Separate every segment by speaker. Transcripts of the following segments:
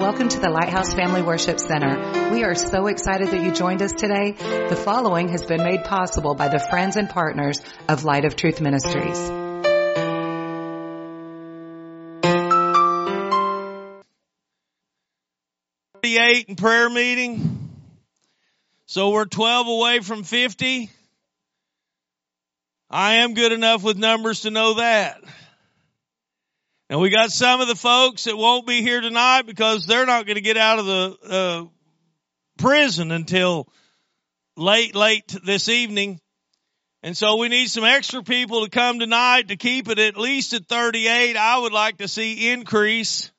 Speaker 1: welcome to the Lighthouse Family Worship Center. We are so excited that you joined us today. The following has been made possible by the friends and partners of Light of Truth Ministries.
Speaker 2: In prayer meeting. So we're 12 away from 50. I am good enough with numbers to know that. And we got some of the folks that won't be here tonight because they're not going to get out of the prison until late this evening. And so we need some extra people to come tonight to keep it at least at 38. I would like to see increase.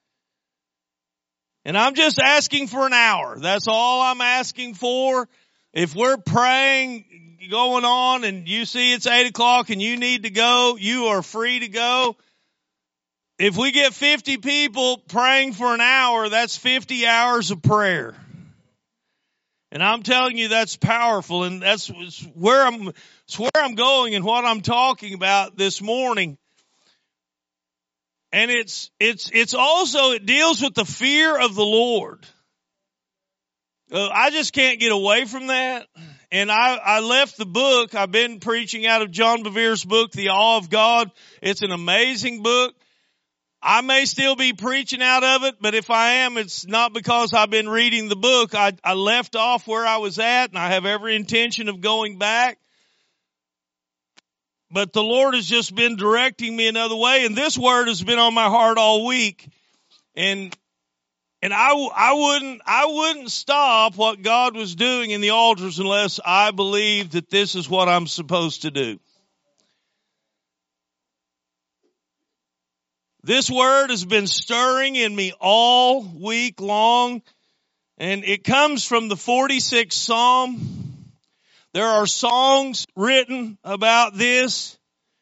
Speaker 2: And I'm just asking for an hour. That's all I'm asking for. If we're praying going on and you see it's 8 o'clock and you need to go, you are free to go. If we get 50 people praying for an hour, that's 50 hours of prayer. And I'm telling you, that's powerful. And that's where I'm going and what I'm talking about this morning. And it's also, it deals with the fear of the Lord. I just can't get away from that. And I left the book. I've been preaching out of John Bevere's book, The Awe of God. It's an amazing book. I may still be preaching out of it, but if I am, it's not because I've been reading the book. I left off where I was at, and I have every intention of going back. But the Lord has just been directing me another way, and this word has been on my heart all week. And I wouldn't stop what God was doing in the altars unless I believed that this is what I'm supposed to do. This word has been stirring in me all week long, and it comes from the 46th Psalm. There are songs written about this.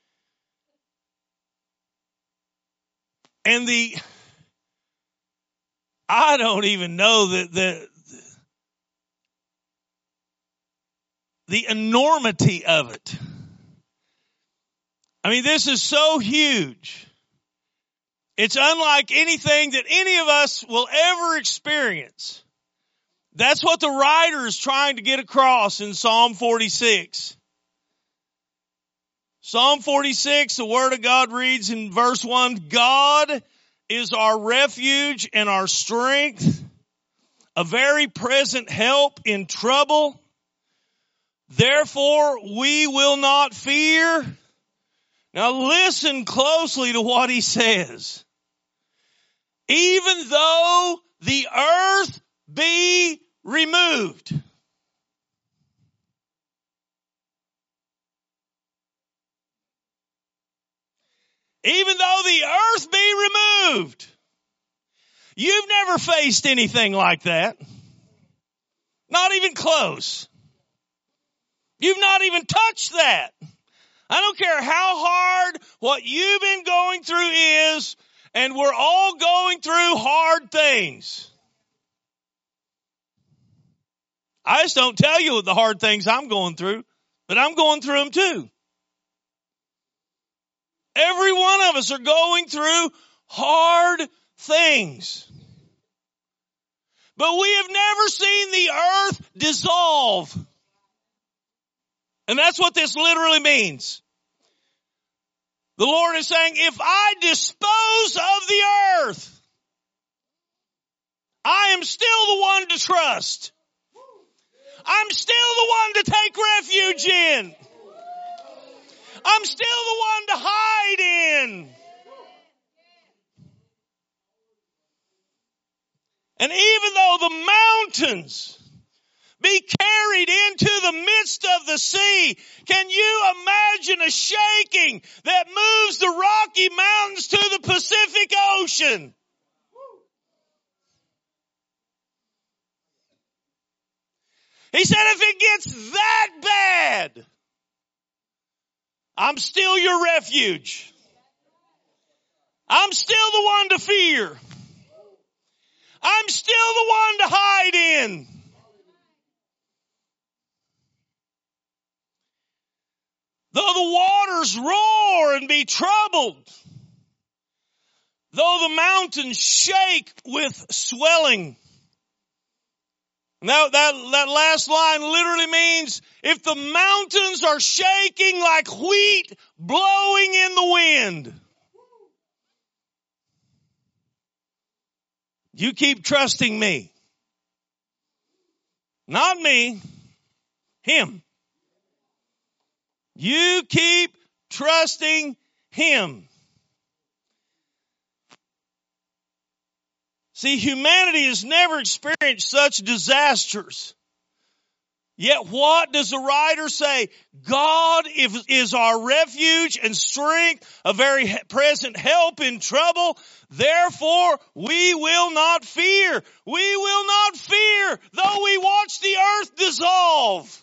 Speaker 2: And I don't even know the enormity of it. I mean, this is so huge. It's unlike anything that any of us will ever experience. That's what the writer is trying to get across in Psalm 46. Psalm 46, the Word of God reads in verse 1, God is our refuge and our strength, a very present help in trouble. Therefore, we will not fear. Now listen closely to what he says. Even though the earth be removed. Even though the earth be removed. You've never faced anything like that. Not even close. You've not even touched that. I don't care how hard what you've been going through is, and we're all going through hard things. I just don't tell you the hard things I'm going through, but I'm going through them too. Every one of us are going through hard things. But we have never seen the earth dissolve. And that's what this literally means. The Lord is saying, if I dispose of the earth, I am still the one to trust. I'm still the one to take refuge in. I'm still the one to hide in. And even though the mountains be carried into the midst of the sea, can you imagine a shaking that moves the Rocky Mountains to the Pacific Ocean? He said, if it gets that bad, I'm still your refuge. I'm still the one to fear. I'm still the one to hide in. Though the waters roar and be troubled, though the mountains shake with swelling. Now that last line literally means if the mountains are shaking like wheat blowing in the wind, you keep trusting me. Not me, Him. You keep trusting Him. See, humanity has never experienced such disasters. Yet what does the writer say? God is our refuge and strength, a very present help in trouble. Therefore, we will not fear. We will not fear, though we watch the earth dissolve.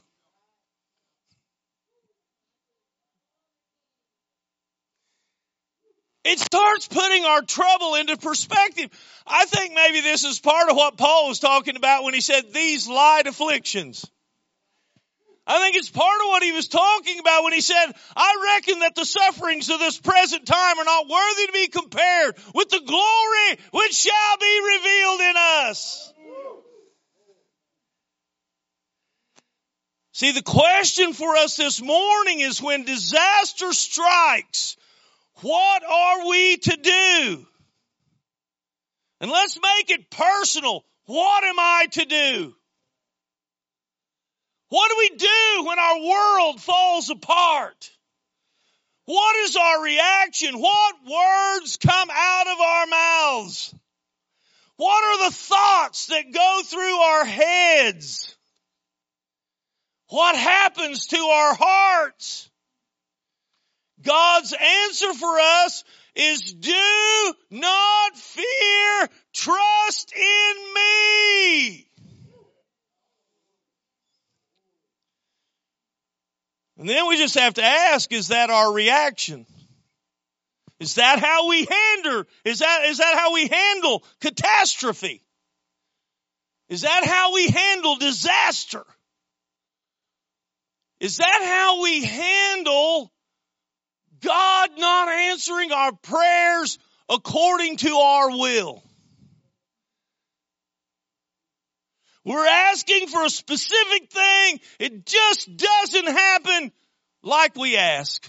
Speaker 2: It starts putting our trouble into perspective. I think maybe this is part of what Paul was talking about when he said these light afflictions. I think it's part of what he was talking about when he said, I reckon that the sufferings of this present time are not worthy to be compared with the glory which shall be revealed in us. See, the question for us this morning is when disaster strikes, what are we to do? And let's make it personal. What am I to do? What do we do when our world falls apart? What is our reaction? What words come out of our mouths? What are the thoughts that go through our heads? What happens to our hearts? God's answer for us is do not fear, trust in me. And then we just have to ask, is that our reaction? Is that how we handle? Is that how we handle catastrophe? Is that how we handle disaster? Is that how we handle God not answering our prayers according to our will? We're asking for a specific thing. It just doesn't happen like we ask.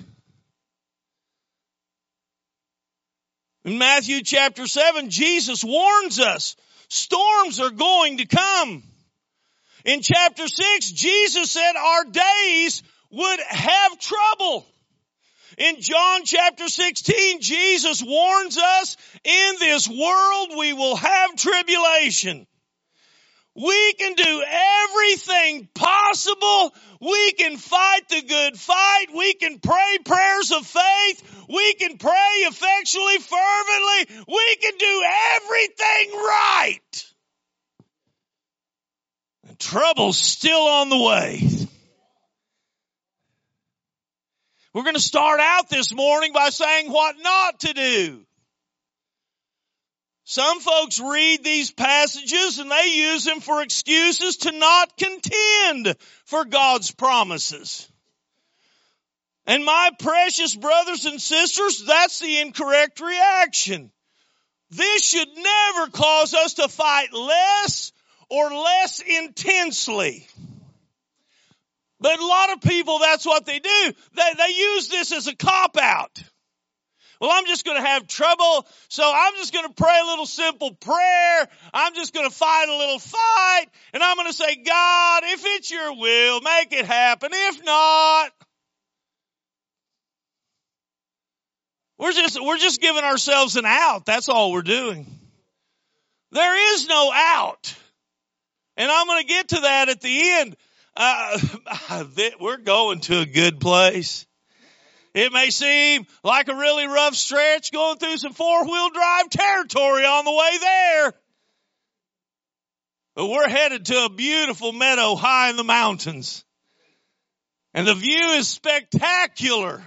Speaker 2: In Matthew chapter 7, Jesus warns us storms are going to come. In chapter 6, Jesus said our days would have trouble. In John chapter 16, Jesus warns us in this world we will have tribulation. We can do everything possible. We can fight the good fight. We can pray prayers of faith. We can pray effectually, fervently. We can do everything right. And trouble's still on the way. We're going to start out this morning by saying what not to do. Some folks read these passages and they use them for excuses to not contend for God's promises. And my precious brothers and sisters, that's the incorrect reaction. This should never cause us to fight less or less intensely. But a lot of people, that's what they do. They use this as a cop-out. Well, I'm just going to have trouble, so I'm just going to pray a little simple prayer. I'm just going to fight a little fight, and I'm going to say, God, if it's your will, make it happen. If not, we're just giving ourselves an out. That's all we're doing. There is no out. And I'm going to get to that at the end. We're going to a good place. It may seem like a really rough stretch going through some four-wheel drive territory on the way there. But we're headed to a beautiful meadow high in the mountains. And the view is spectacular.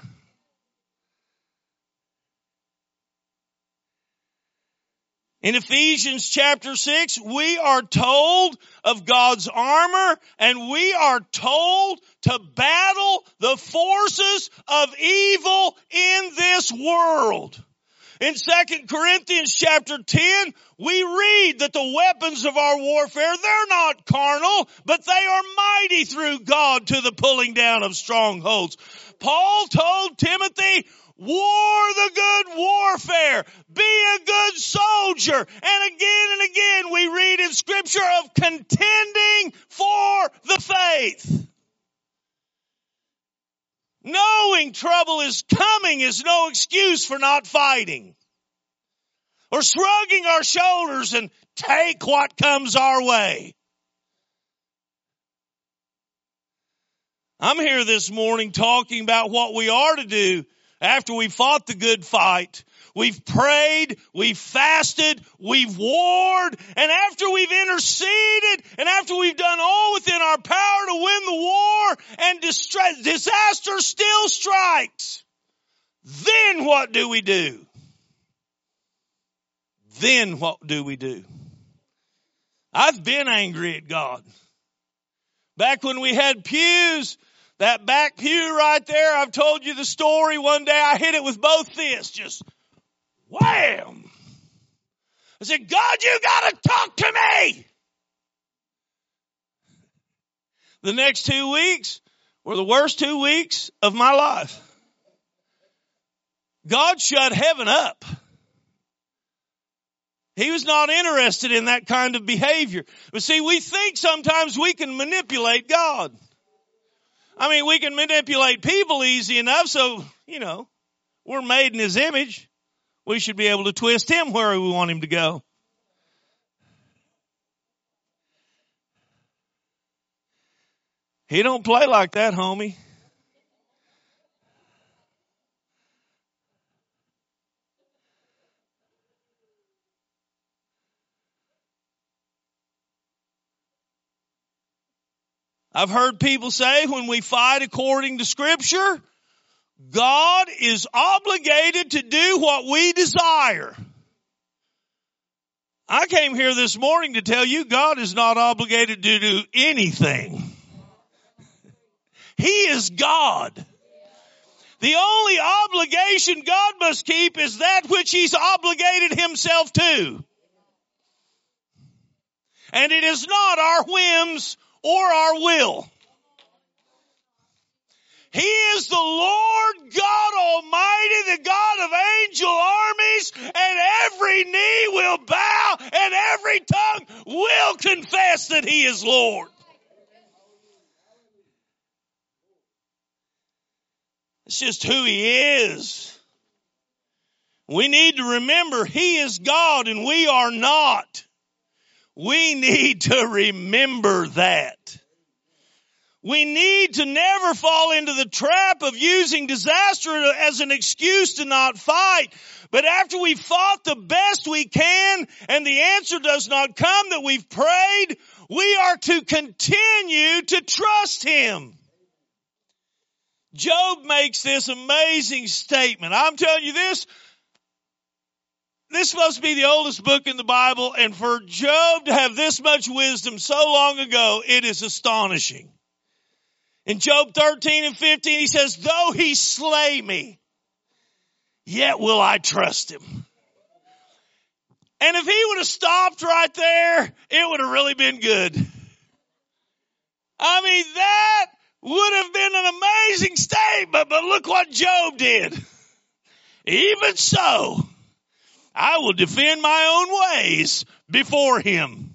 Speaker 2: In Ephesians chapter 6, we are told of God's armor, and we are told to battle the forces of evil in this world. In 2 Corinthians chapter 10, we read that the weapons of our warfare, they're not carnal, but they are mighty through God to the pulling down of strongholds. Paul told Timothy, war the good warfare. Be a good soldier. And again we read in Scripture of contending for the faith. Knowing trouble is coming is no excuse for not fighting. Or shrugging our shoulders and take what comes our way. I'm here this morning talking about what we are to do after we fought the good fight. We've prayed, we've fasted, we've warred, and after we've interceded, and after we've done all within our power to win the war, and disaster still strikes, then what do we do? Then what do we do? I've been angry at God. Back when we had pews, that back pew right there, I've told you the story. One day I hit it with both fists, just wham! I said, God, you gotta talk to me! The next 2 weeks were the worst 2 weeks of my life. God shut heaven up. He was not interested in that kind of behavior. But see, we think sometimes we can manipulate God. I mean, we can manipulate people easy enough, so, we're made in His image. We should be able to twist Him where we want Him to go. He don't play like that, homie. I've heard people say when we fight according to Scripture, God is obligated to do what we desire. I came here this morning to tell you God is not obligated to do anything. He is God. The only obligation God must keep is that which He's obligated Himself to. And it is not our whims or our will. He is the Lord God Almighty, the God of angel armies, and every knee will bow and every tongue will confess that He is Lord. It's just who He is. We need to remember He is God and we are not. We need to remember that. We need to never fall into the trap of using disaster as an excuse to not fight. But after we've fought the best we can and the answer does not come that we've prayed, we are to continue to trust Him. Job makes this amazing statement. I'm telling you this must be the oldest book in the Bible, and for Job to have this much wisdom so long ago, it is astonishing. In Job 13 and 15, he says, though He slay me, yet will I trust Him. And if He would have stopped right there, it would have really been good. I mean, that would have been an amazing statement, but look what Job did. Even so, I will defend my own ways before Him.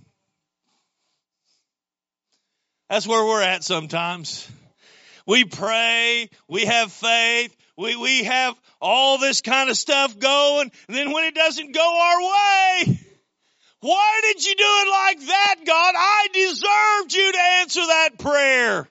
Speaker 2: That's where we're at sometimes. We pray, we have faith, we have all this kind of stuff going, and then when it doesn't go our way, why did you do it like that, God? I deserved you to answer that prayer.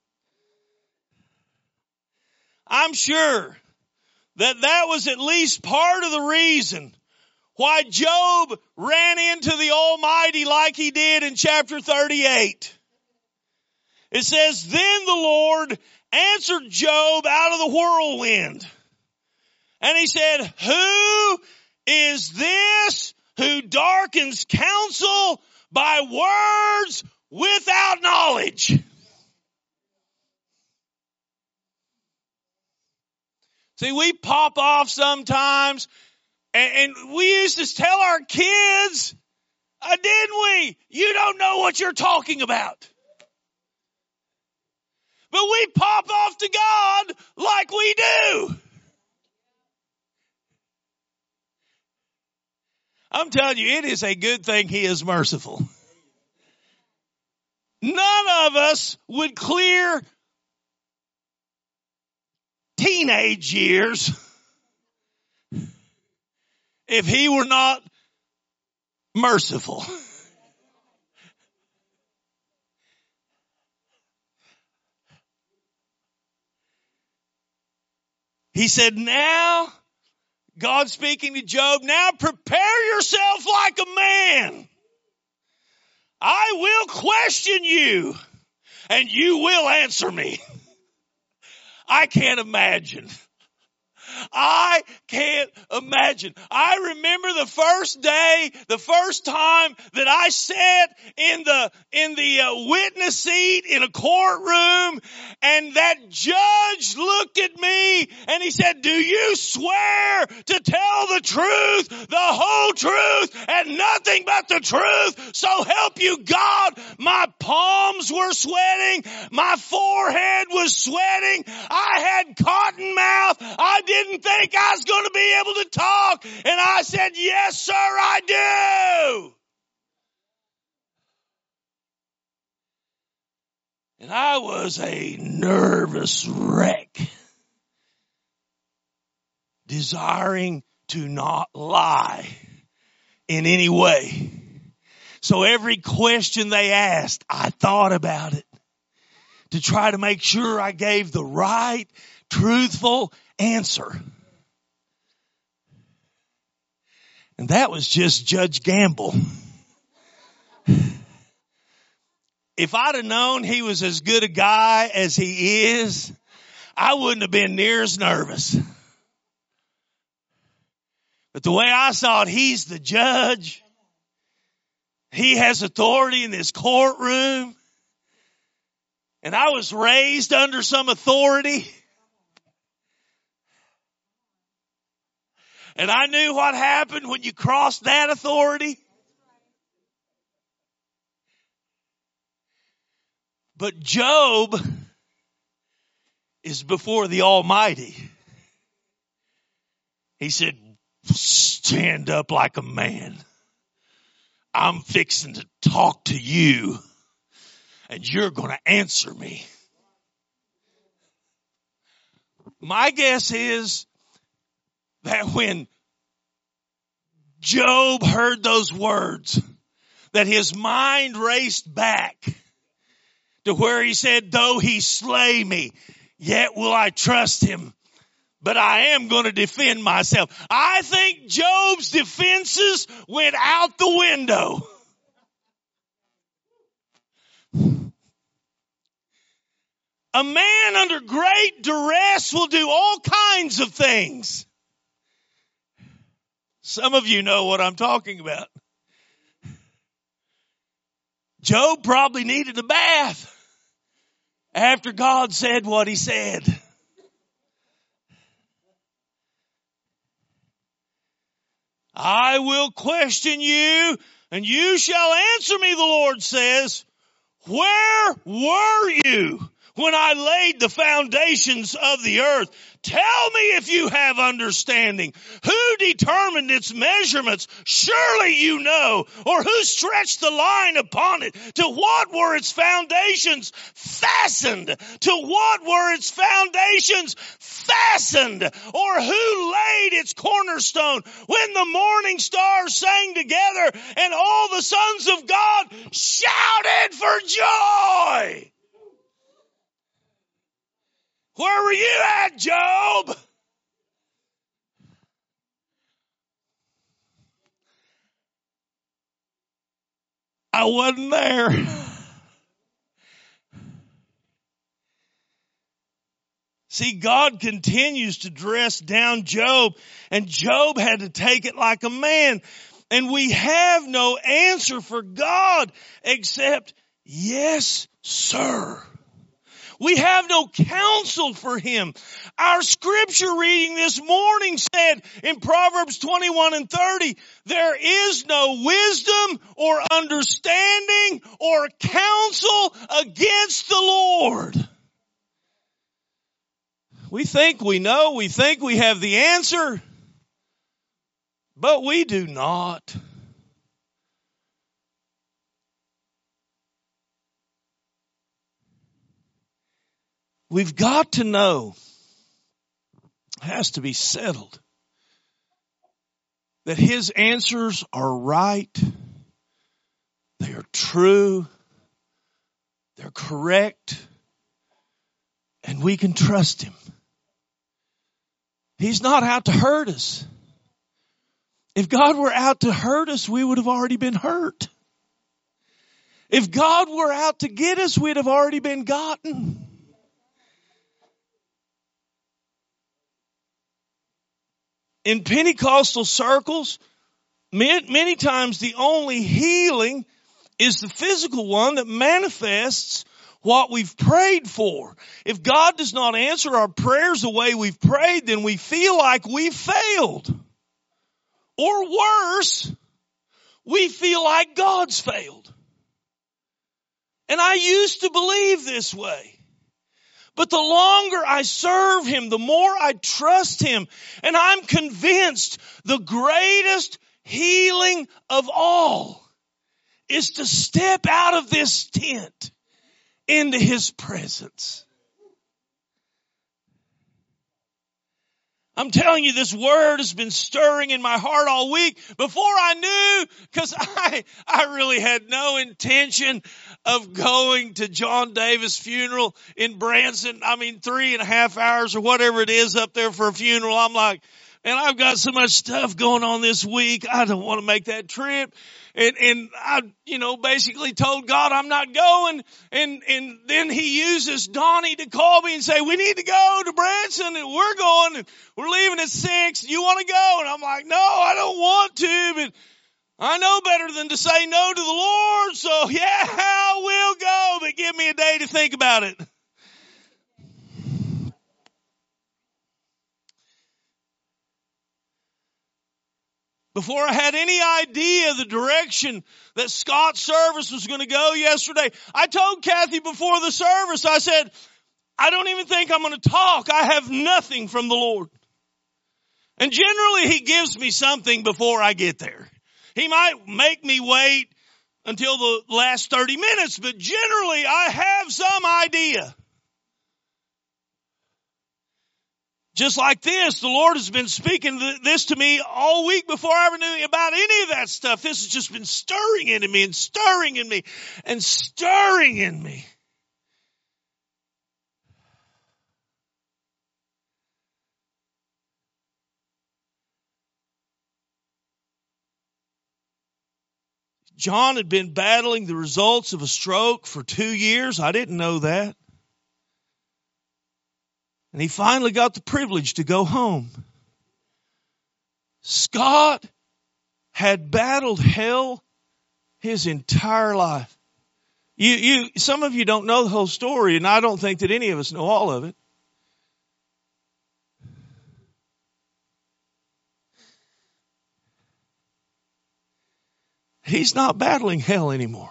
Speaker 2: I'm sure that was at least part of the reason why Job ran into the Almighty like he did in chapter 38. It says, then the Lord answered Job out of the whirlwind. And He said, who is this who darkens counsel by words without knowledge? See, we pop off sometimes And we used to tell our kids, didn't we? You don't know what you're talking about. But we pop off to God like we do. I'm telling you, it is a good thing He is merciful. None of us would clear teenage years if He were not merciful. He said, now, God speaking to Job, now prepare yourself like a man. I will question you, and you will answer me. I can't imagine. I can't imagine. I remember the first day, the first time that I sat in the witness seat in a courtroom, and that judge looked at me and he said, do you swear to tell the truth, the whole truth, and nothing but the truth? So help you God. My palms were sweating. My forehead was sweating. I had cotton mouth. I didn't think I was going to be able to talk. And I said, yes, sir, I do. And I was a nervous wreck, desiring to not lie in any way. So every question they asked, I thought about it to try to make sure I gave the right, truthful answer. And that was just Judge Gamble. If I'd have known he was as good a guy as he is, I wouldn't have been near as nervous. But the way I saw it, he's the judge. He has authority in this courtroom. And I was raised under some authority. And I knew what happened when you crossed that authority. But Job is before the Almighty. He said, stand up like a man. I'm fixing to talk to you, and you're going to answer me. My guess is that when Job heard those words, that his mind raced back to where he said, though he slay me, yet will I trust him. But I am going to defend myself. I think Job's defenses went out the window. A man under great duress will do all kinds of things. Some of you know what I'm talking about. Job probably needed a bath after God said what he said. I will question you, and you shall answer me, the Lord says. Where were you when I laid the foundations of the earth? Tell me if you have understanding. Who determined its measurements? Surely you know. Or who stretched the line upon it? To what were its foundations fastened? To what were its foundations fastened? Or who laid its cornerstone? When the morning stars sang together and all the sons of God shouted for joy. Where were you at, Job? I wasn't there. See, God continues to dress down Job, and Job had to take it like a man. And we have no answer for God except, yes, sir. We have no counsel for him. Our scripture reading this morning said in Proverbs 21:30, there is no wisdom or understanding or counsel against the Lord. We think we know, we think we have the answer, but we do not. We've got to know, it has to be settled, that his answers are right, they are true, they're correct, and we can trust him. He's not out to hurt us. If God were out to hurt us, we would have already been hurt. If God were out to get us, we'd have already been gotten. In Pentecostal circles, many times the only healing is the physical one that manifests what we've prayed for. If God does not answer our prayers the way we've prayed, then we feel like we've failed. Or worse, we feel like God's failed. And I used to believe this way. But the longer I serve him, the more I trust him. And I'm convinced the greatest healing of all is to step out of this tent into his presence. I'm telling you, this word has been stirring in my heart all week. Before I knew, because I really had no intention of going to John Davis' funeral in Branson. 3.5 hours or whatever it is up there for a funeral. I'm like, man, I've got so much stuff going on this week. I don't want to make that trip. And I, basically told God I'm not going. And then he uses Donnie to call me and say, we need to go to Branson and we're going and we're leaving at 6. You want to go? And I'm like, no, I don't want to, but I know better than to say no to the Lord. So yeah, I will go, but give me a day to think about it. Before I had any idea the direction that Scott's service was going to go yesterday, I told Kathy before the service, I said, I don't even think I'm going to talk. I have nothing from the Lord. And generally he gives me something before I get there. He might make me wait until the last 30 minutes, but generally I have some idea. Just like this, the Lord has been speaking this to me all week before I ever knew about any of that stuff. This has just been stirring into me and stirring in me and stirring in me. John had been battling the results of a stroke for 2 years. I didn't know that. And he finally got the privilege to go home. Scott had battled hell his entire life. Some of you don't know the whole story, and I don't think that any of us know all of it. He's not battling hell anymore.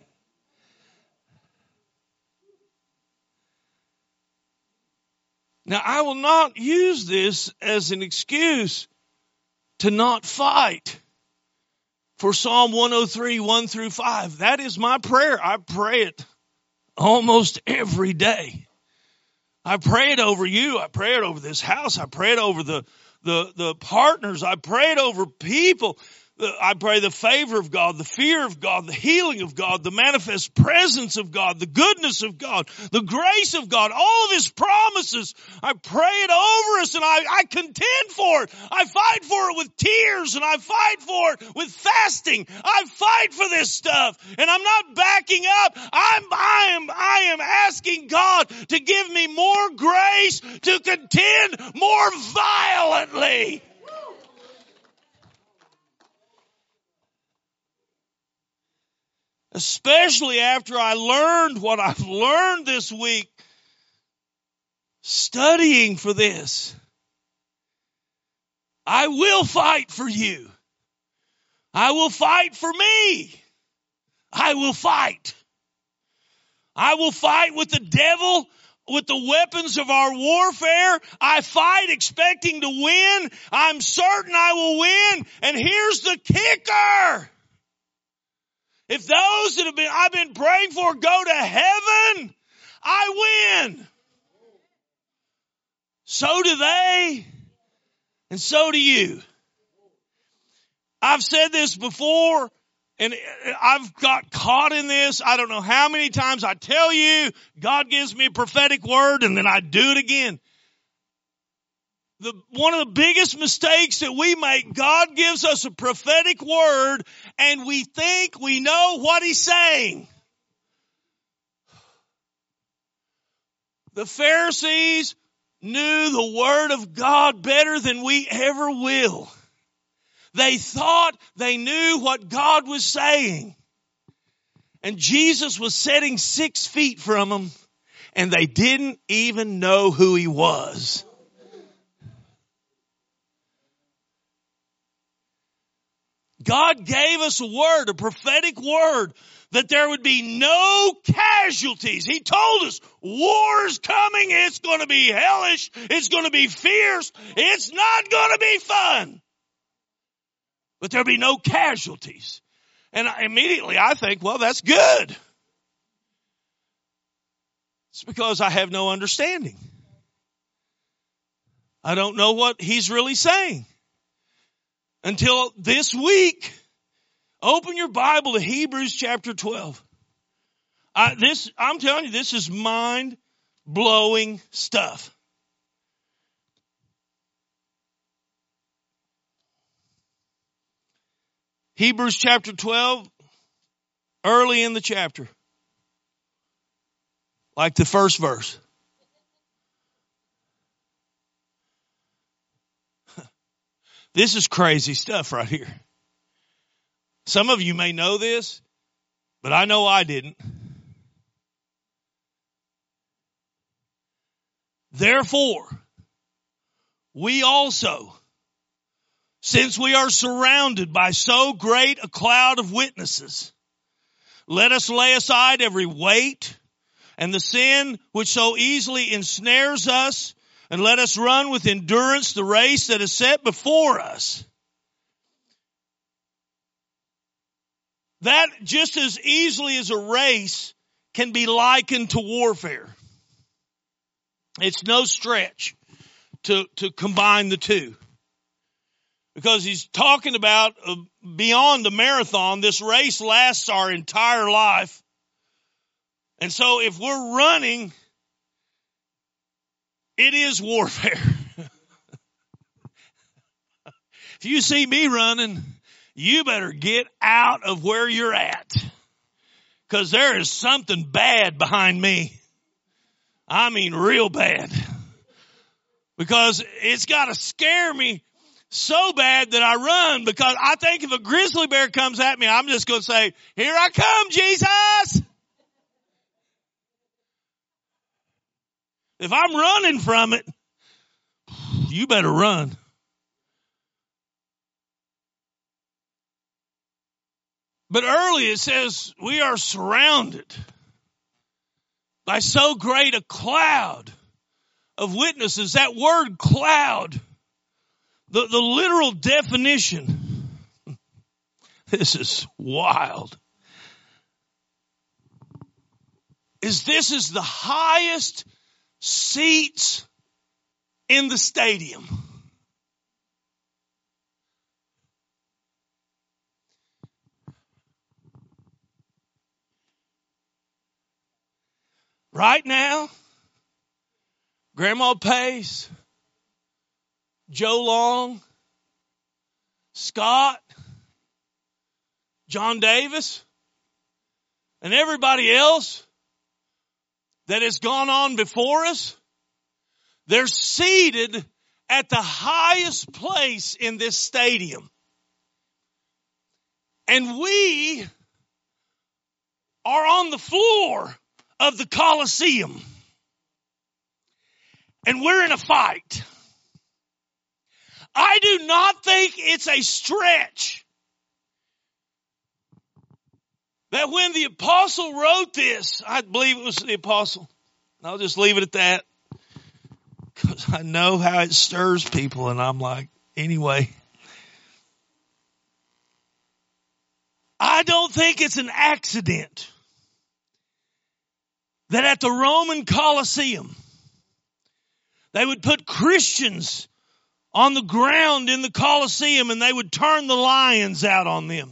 Speaker 2: Now, I will not use this as an excuse to not fight for Psalm 103, 1 through 5. That is my prayer. I pray it almost every day. I pray it over you. I pray it over this house. I pray it over the partners. I pray it over people. I pray the favor of God, the fear of God, the healing of God, the manifest presence of God, the goodness of God, the grace of God, all of his promises. I pray it over us and I contend for it. I fight for it with tears and I fight for it with fasting. I fight for this stuff and I'm not backing up. I am asking God to give me more grace to contend more violently. Especially after I learned what I've learned this week studying for this. I will fight for you. I will fight for me. I will fight. I will fight with the devil with the weapons of our warfare. I fight expecting to win. I'm certain I will win. And here's the kicker. If those that I've been praying for go to heaven, I win. So do they, and so do you. I've said this before, and I've got caught in this. I don't know how many times I tell you, God gives me a prophetic word, and then I do it again. One of the biggest mistakes that we make, God gives us a prophetic word, and we think we know what He's saying. The Pharisees knew the Word of God better than we ever will. They thought they knew what God was saying. And Jesus was sitting 6 feet from them, and they didn't even know who He was. God gave us a word, a prophetic word, that there would be no casualties. He told us, war's coming. It's going to be hellish. It's going to be fierce. It's not going to be fun. But there'll be no casualties. And immediately I think, well, that's good. It's because I have no understanding. I don't know what He's really saying. Until this week, open your Bible to Hebrews chapter 12. I'm telling you, this is mind-blowing stuff. Hebrews chapter 12, early in the chapter, like the first verse. This is crazy stuff right here. Some of you may know this, but I know I didn't. Therefore, we also, since we are surrounded by so great a cloud of witnesses, let us lay aside every weight and the sin which so easily ensnares us, and let us run with endurance the race that is set before us. That just as easily as a race can be likened to warfare. It's no stretch to combine the two. Because he's talking about beyond the marathon, this race lasts our entire life. And so if we're running, it is warfare. If you see me running, you better get out of where you're at. Because there is something bad behind me. I mean real bad. Because it's got to scare me so bad that I run. Because I think if a grizzly bear comes at me, I'm just going to say, here I come, Jesus. If I'm running from it, you better run. But early it says we are surrounded by so great a cloud of witnesses. That word cloud, the literal definition, this is wild, this is the highest seats in the stadium. Right now, Grandma Pace, Joe Long, Scott, John Davis, and everybody else that has gone on before us, they're seated at the highest place in this stadium. And we are on the floor of the Coliseum. and we're in a fight. I do not think it's a stretch that when the apostle wrote this, I believe it was the apostle. I'll just leave it at that because I know how it stirs people, and I'm like, anyway. I don't think it's an accident that at the Roman Colosseum, they would put Christians on the ground in the Colosseum and they would turn the lions out on them.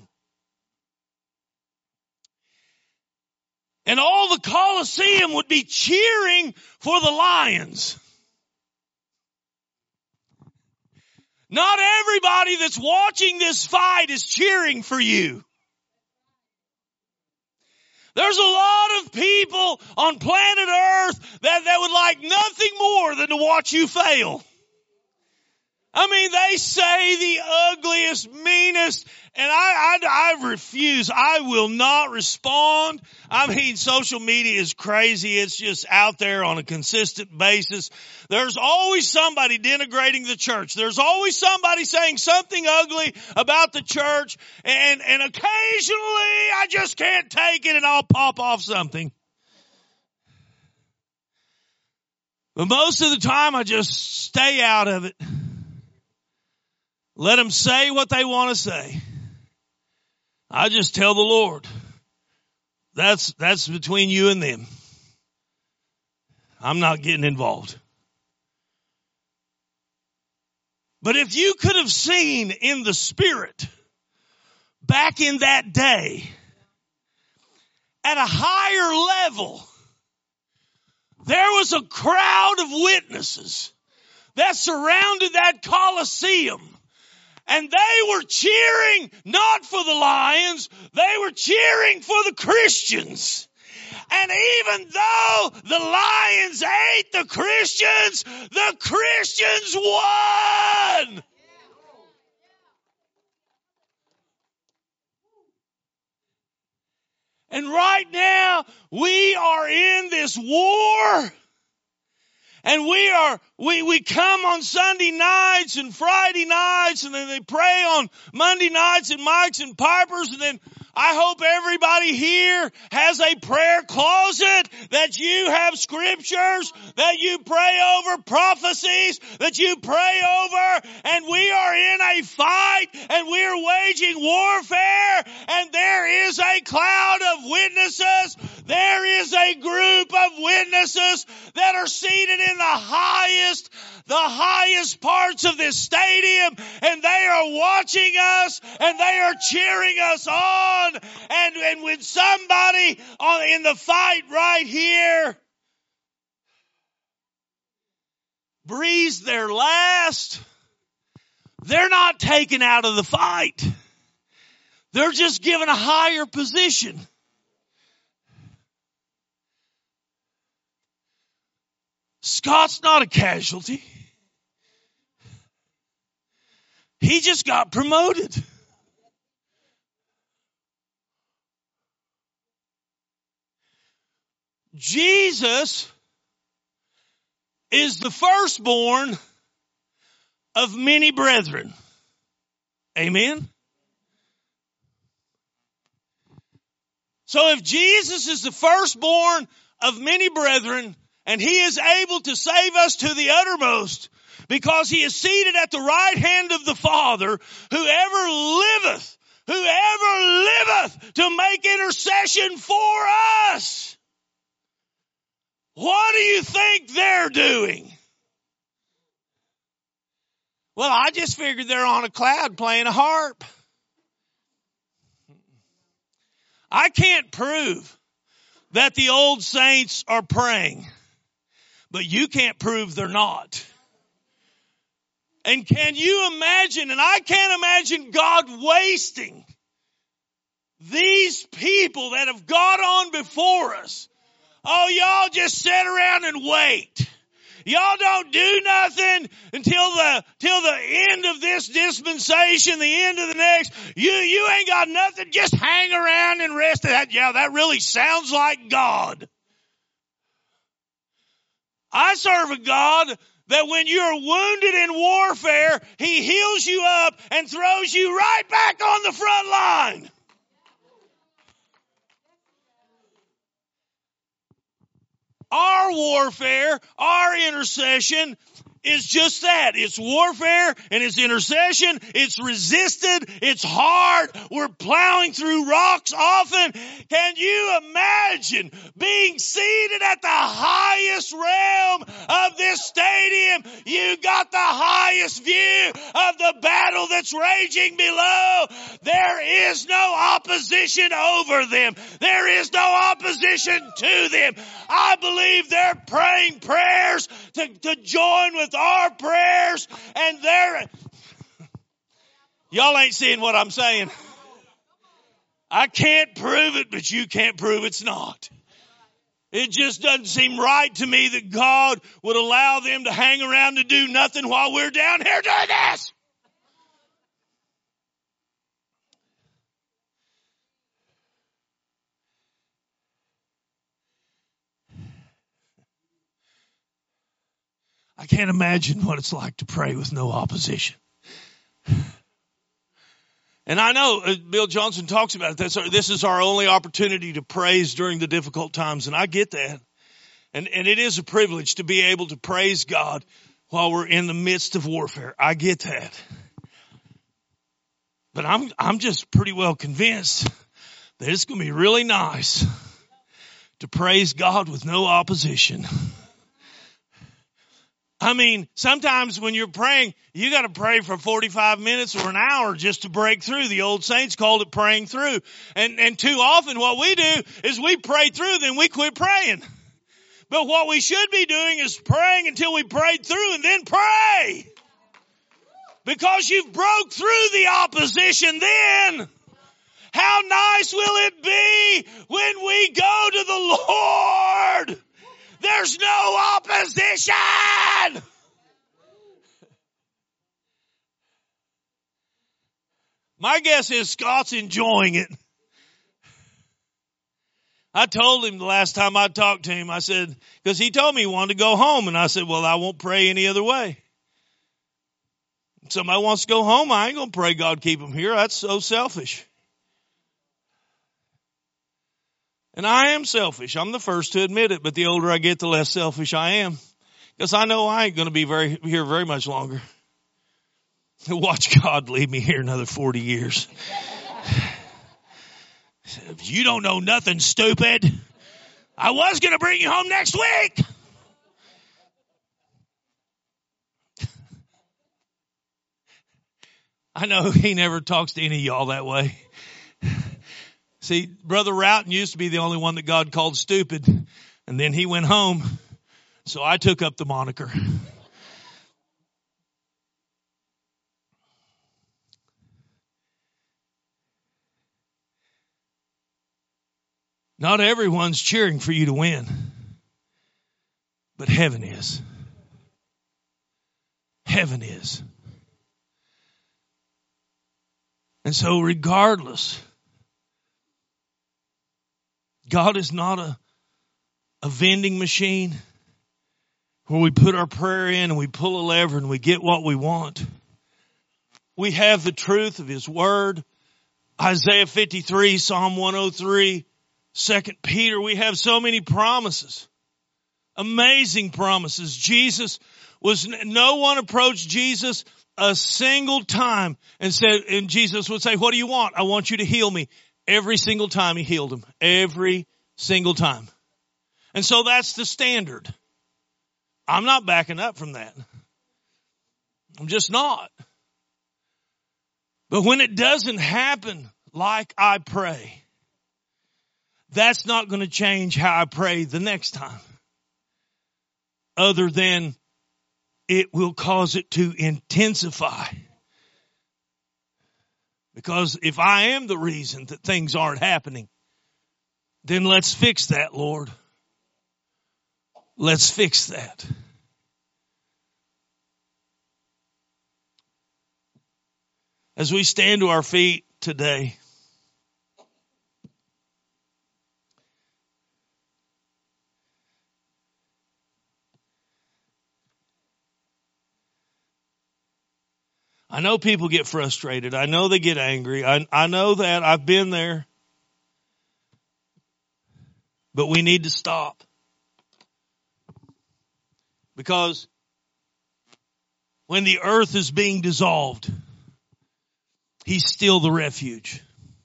Speaker 2: And all the Colosseum would be cheering for the lions. Not everybody that's watching this fight is cheering for you. There's a lot of people on planet Earth that would like nothing more than to watch you fail. I mean, they say the ugliest, meanest, and I refuse. I will not respond. I mean, social media is crazy. It's just out there on a consistent basis. There's always somebody denigrating the church. There's always somebody saying something ugly about the church, and occasionally I just can't take it and I'll pop off something. But most of the time I just stay out of it. Let them say what they want to say. I just tell the Lord, that's between you and them. I'm not getting involved. But if you could have seen in the spirit back in that day at a higher level, there was a crowd of witnesses that surrounded that Colosseum. And they were cheering not for the lions, they were cheering for the Christians. And even though the lions ate the Christians won. And right now, we are in this war. And we come on Sunday nights and Friday nights, and then they pray on Monday nights at Mike's and Piper's, and then I hope everybody here has a prayer closet, that you have scriptures, that you pray over prophecies, that you pray over, and we are in a fight, and we are waging warfare, and there is a cloud of witnesses. There is a group of witnesses that are seated in the highest parts of this stadium, and they are watching us, and they are cheering us on. And when somebody in the fight right here breathes their last, they're not taken out of the fight. They're just given a higher position. Scott's not a casualty. He just got promoted. Jesus is the firstborn of many brethren. Amen? So if Jesus is the firstborn of many brethren, and he is able to save us to the uttermost, because he is seated at the right hand of the Father, whoever liveth to make intercession for us. What do you think they're doing? Well, I just figured they're on a cloud playing a harp. I can't prove that the old saints are praying, but you can't prove they're not. And can you imagine, and I can't imagine God wasting these people that have got on before us. Oh, y'all just sit around and wait. Y'all don't do nothing until the end of this dispensation, the end of the next. You ain't got nothing. Just hang around and rest. Yeah, that really sounds like God. I serve a God that when you're wounded in warfare, He heals you up and throws you right back on the front line. Our warfare, our intercession is just that. It's warfare and it's intercession. It's resisted. It's hard. We're plowing through rocks often. Can you imagine being seated at the highest realm of this stadium? You got the highest view of the battle that's raging below. There is no opposition over them. There is no opposition to them. I believe they're praying prayers to join with our prayers, and y'all ain't seeing what I'm saying. I can't prove it, but you can't prove it's not. It just doesn't seem right to me that God would allow them to hang around to do nothing while we're down here doing this. I can't imagine what it's like to pray with no opposition. And I know Bill Johnson talks about it. This is our only opportunity to praise during the difficult times. And I get that. And it is a privilege to be able to praise God while we're in the midst of warfare. I get that. But I'm just pretty well convinced that it's going to be really nice to praise God with no opposition. I mean, sometimes when you're praying, you got to pray for 45 minutes or an hour just to break through. The old saints called it praying through. And too often what we do is we pray through, then we quit praying. But what we should be doing is praying until we prayed through and then pray. Because you've broke through the opposition then. How nice will it be when we go to the Lord? There's no opposition. My guess is Scott's enjoying it. I told him the last time I talked to him, I said, because he told me he wanted to go home. And I said, well, I won't pray any other way. If somebody wants to go home, I ain't going to pray God keep them here. That's so selfish. And I am selfish. I'm the first to admit it, but the older I get, the less selfish I am. Because I know I ain't going to be here very much longer. Watch God leave me here another 40 years. You don't know nothing, stupid. I was going to bring you home next week. I know he never talks to any of y'all that way. See, Brother Routon used to be the only one that God called stupid. And then he went home. So I took up the moniker. Not everyone's cheering for you to win. But heaven is. Heaven is. And so regardless, God is not a vending machine where we put our prayer in and we pull a lever and we get what we want. We have the truth of His Word. Isaiah 53, Psalm 103, 2 Peter. We have so many promises. Amazing promises. No one approached Jesus a single time and Jesus would say, what do you want? I want you to heal me. Every single time He healed him. Every single time. And so that's the standard. I'm not backing up from that. I'm just not. But when it doesn't happen like I pray, that's not going to change how I pray the next time. Other than it will cause it to intensify. Because if I am the reason that things aren't happening, then let's fix that, Lord. Let's fix that. As we stand to our feet today, I know people get frustrated. I know they get angry. I know that. I've been there. But we need to stop. Because when the earth is being dissolved, He's still the refuge.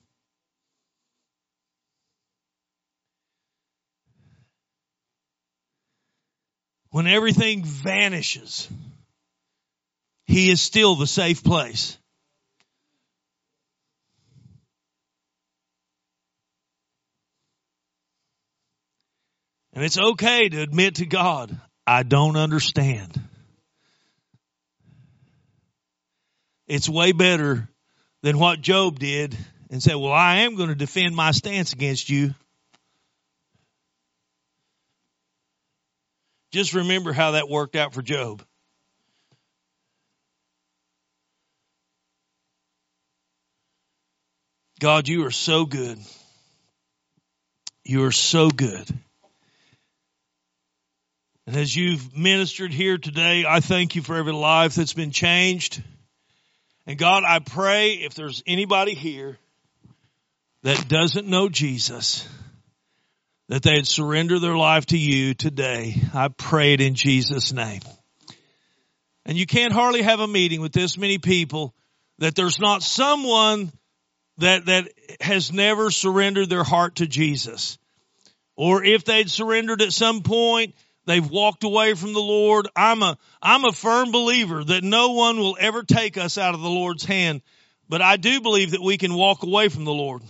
Speaker 2: When everything vanishes, He is still the safe place. And it's okay to admit to God, I don't understand. It's way better than what Job did and say, well, I am going to defend my stance against you. Just remember how that worked out for Job. God, you are so good. You are so good. And as you've ministered here today, I thank you for every life that's been changed. And God, I pray if there's anybody here that doesn't know Jesus, that they'd surrender their life to you today. I pray it in Jesus' name. And you can't hardly have a meeting with this many people that there's not someone that has never surrendered their heart to Jesus. Or if they'd surrendered at some point, they've walked away from the Lord. I'm a firm believer that no one will ever take us out of the Lord's hand. But I do believe that we can walk away from the Lord.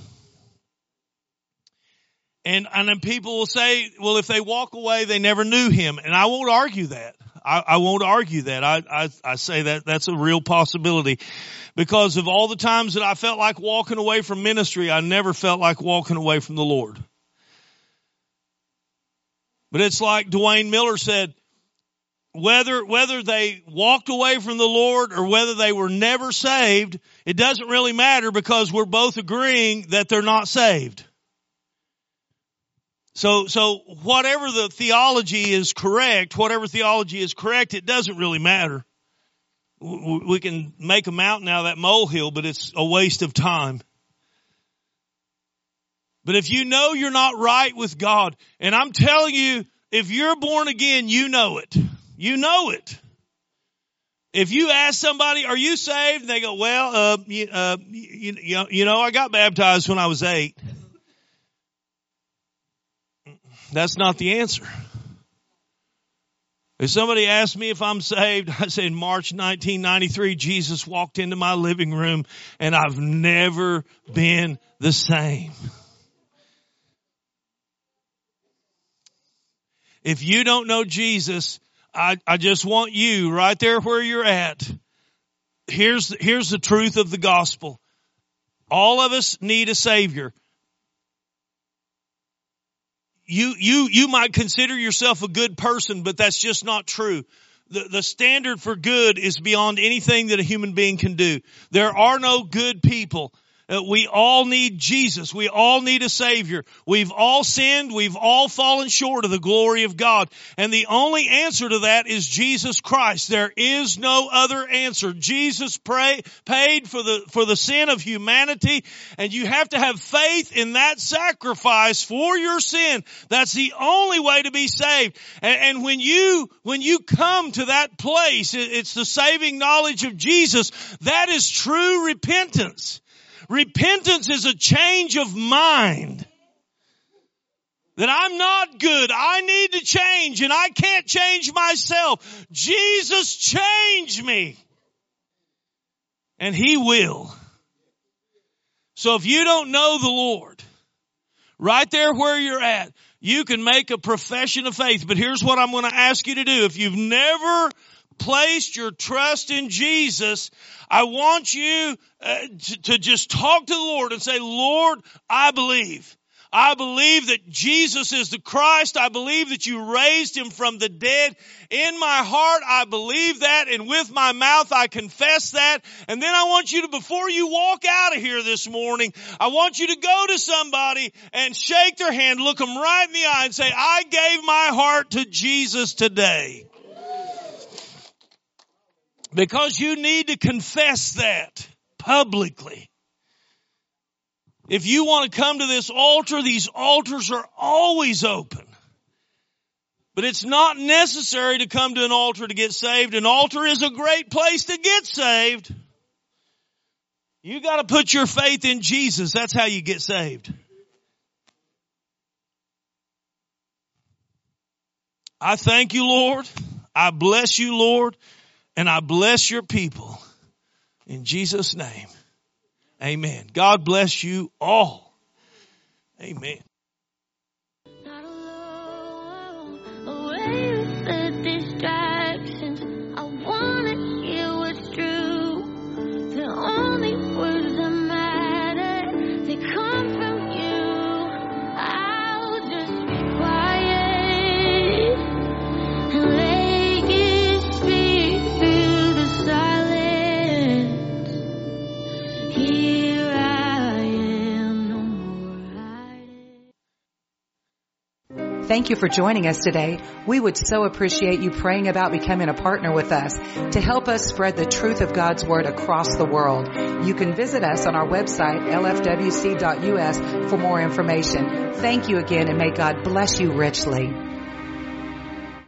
Speaker 2: And then people will say, well, if they walk away, they never knew Him. And I won't argue that. I won't argue that. I say that that's a real possibility. Because of all the times that I felt like walking away from ministry, I never felt like walking away from the Lord. But it's like Dwayne Miller said, whether they walked away from the Lord or whether they were never saved, it doesn't really matter because we're both agreeing that they're not saved. So whatever the theology is correct, it doesn't really matter. We can make a mountain out of that molehill, but it's a waste of time. But if you know you're not right with God, and I'm telling you, if you're born again, you know it. You know it. If you ask somebody, are you saved? And they go, well, I got baptized when I was 8. That's not the answer. If somebody asked me if I'm saved, I say in March 1993, Jesus walked into my living room and I've never been the same. If you don't know Jesus, I just want you right there where you're at. Here's the truth of the gospel. All of us need a Savior. You might consider yourself a good person, but that's just not true. The standard for good is beyond anything that a human being can do. There are no good people. We all need Jesus. We all need a Savior. We've all sinned. We've all fallen short of the glory of God. And the only answer to that is Jesus Christ. There is no other answer. Jesus paid for the sin of humanity, and you have to have faith in that sacrifice for your sin. That's the only way to be saved. And when you come to that place, it's the saving knowledge of Jesus. That is true repentance. Repentance is a change of mind. That I'm not good. I need to change and I can't change myself. Jesus, change me. And He will. So if you don't know the Lord, right there where you're at, you can make a profession of faith. But here's what I'm going to ask you to do. If you've never placed your trust in Jesus, I want you to just talk to the Lord and say, Lord, I believe. I believe that Jesus is the Christ. I believe that you raised Him from the dead. In my heart, I believe that, and with my mouth, I confess that. And then I want you to, before you walk out of here this morning, I want you to go to somebody and shake their hand, look them right in the eye and say, I gave my heart to Jesus today. Because you need to confess that publicly. If you want to come to this altar, these altars are always open. But it's not necessary to come to an altar to get saved. An altar is a great place to get saved. You got to put your faith in Jesus. That's how you get saved. I thank you, Lord. I bless you, Lord. And I bless your people. In Jesus' name. Amen. God bless you all. Amen.
Speaker 3: Not alone, away with the distractions. I want to hear what's true. The only words that matter, they come from you. I'll just be quiet and let you speak through the silence. Here I am, no more hiding.
Speaker 1: Thank you for joining us today. We would so appreciate you praying about becoming a partner with us to help us spread the truth of God's Word across the world. You can visit us on our website, lfwc.us, for more information. Thank you again, and may God bless you richly.